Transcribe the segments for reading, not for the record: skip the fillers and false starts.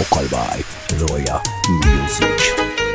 Vocal by Roya Music.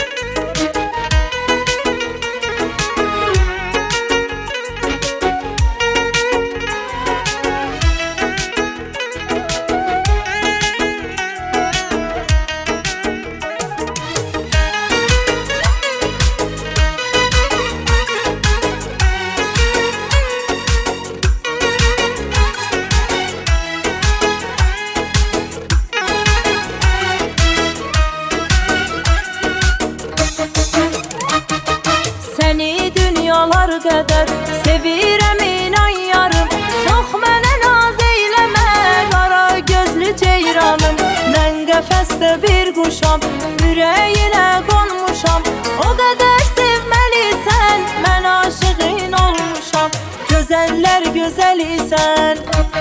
Seni dünyalar kadar sevirəm inan yarım. Çox mənə naz eyləmə qara gözlü ceyranım. Mən qəfəsdə bir quşam, ürəyinə qonmuşam. O qədər sevməlisən, mən aşığın olmuşam. Gözəllər gözəlisən,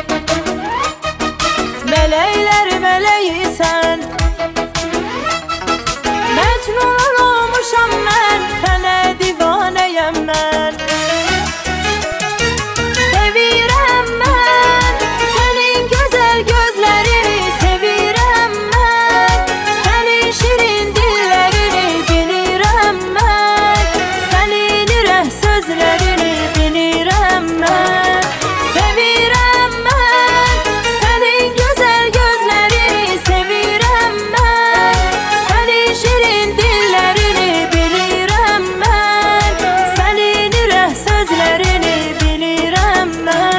mələklər mələyisən. Məcnun olmuşam mən, sənə divanəyəm mən. Sevirəm mən sənin gözəl gözlərini, sevirəm mən sənin şirin dillərini, bilirəm mən sənin ürək sözlərini, bilirəm mən. Sevirəm mən sənin gözəl gözlərini, sevirəm mən sənin şirin dillərini, bilirəm mən sənin ürək sözlərini, bilirəm mən.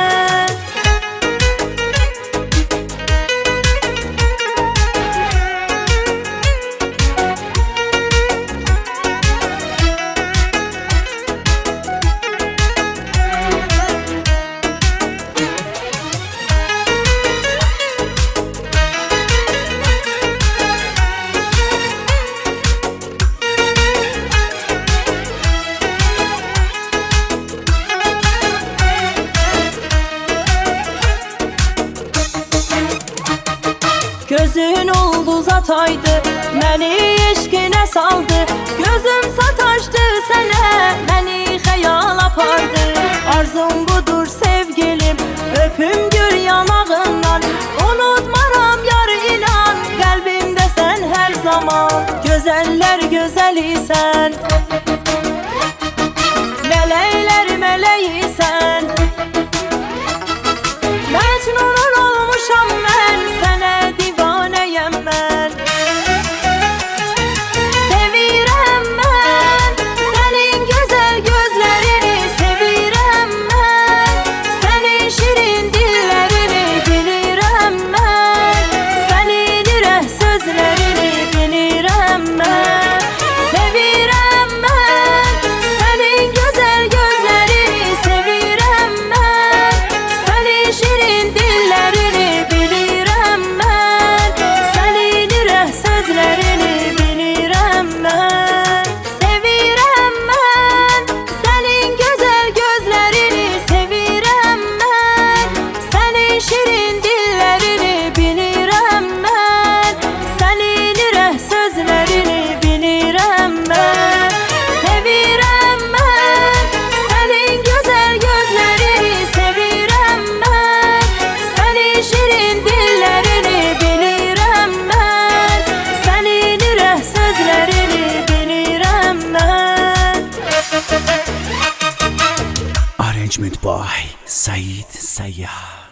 Gözün ulduz ataydı, məni eşqinə saldı. Gözüm sataşdı sənə, məni xəyal apardı. Arzum budur sevgilim, öpüm gül yanağından. Unutmaram yar inan, qəlbimdə sən hər zaman. Gözəllər gözəlisən, mələklər mələyisən. Məcnun olmuşam mən, sənə divanəyəm mən. Sevirəm mən sənin gözəl gözlərini, sevirəm mən sənin şirin dillərini, bilirəm mən sənin ürək sözlərini, bilirəm mən. Sevirəm mən sənin gözəl gözlərini, sevirəm mən sənin şirin dillərini, bilirəm mən sənin ürək sözlərini, bilirəm mən. Sevirəm mən sənin gözəl gözlərini, sevirəm mən sənin şirin dillərini, bilirəm mən sənin ürək sözlərini, bilirəm mən. Sevirəm mən sənin gözəl gözlərini, sevirəm mən sənin şirin dillərini, bilirəm mən sənin ürək sözlərini, bilirəm mən. Arrangement by Said Sayyah.